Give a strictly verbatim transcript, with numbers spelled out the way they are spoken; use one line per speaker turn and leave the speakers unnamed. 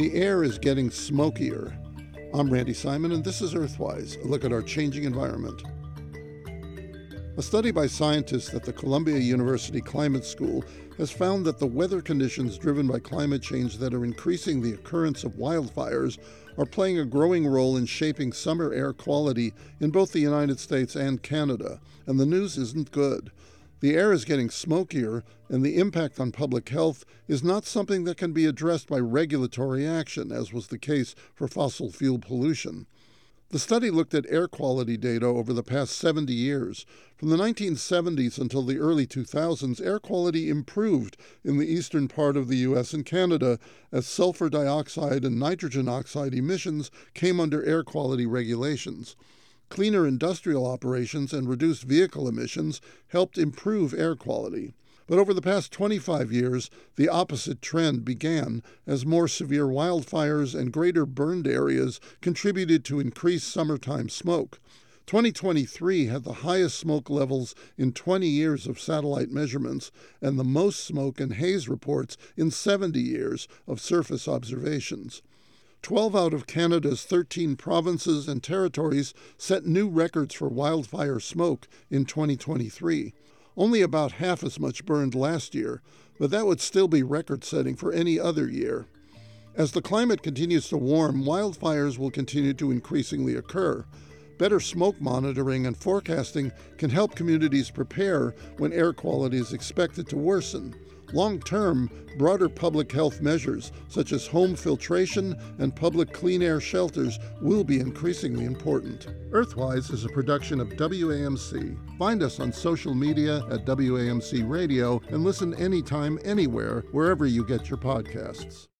The air is getting smokier. I'm Randy Simon, and this is Earthwise, a look at our changing environment. A study by scientists at the Columbia University Climate School has found that the weather conditions driven by climate change that are increasing the occurrence of wildfires are playing a growing role in shaping summer air quality in both the United States and Canada, and the news isn't good. The air is getting smokier, and the impact on public health is not something that can be addressed by regulatory action, as was the case for fossil fuel pollution. The study looked at air quality data over the past seventy years. From the nineteen seventies until the early two thousands, air quality improved in the eastern part of the U S and Canada as sulfur dioxide and nitrogen oxide emissions came under air quality regulations. Cleaner industrial operations and reduced vehicle emissions helped improve air quality. But over the past twenty-five years, the opposite trend began as more severe wildfires and greater burned areas contributed to increased summertime smoke. twenty twenty-three had the highest smoke levels in twenty years of satellite measurements and the most smoke and haze reports in seventy years of surface observations. Twelve out of Canada's thirteen provinces and territories set new records for wildfire smoke in twenty twenty-three. Only about half as much burned last year, but that would still be record-setting for any other year. As the climate continues to warm, wildfires will continue to increasingly occur. Better smoke monitoring and forecasting can help communities prepare when air quality is expected to worsen. Long-term, broader public health measures, such as home filtration and public clean air shelters, will be increasingly important. Earthwise is a production of W A M C. Find us on social media at W A M C Radio and listen anytime, anywhere, wherever you get your podcasts.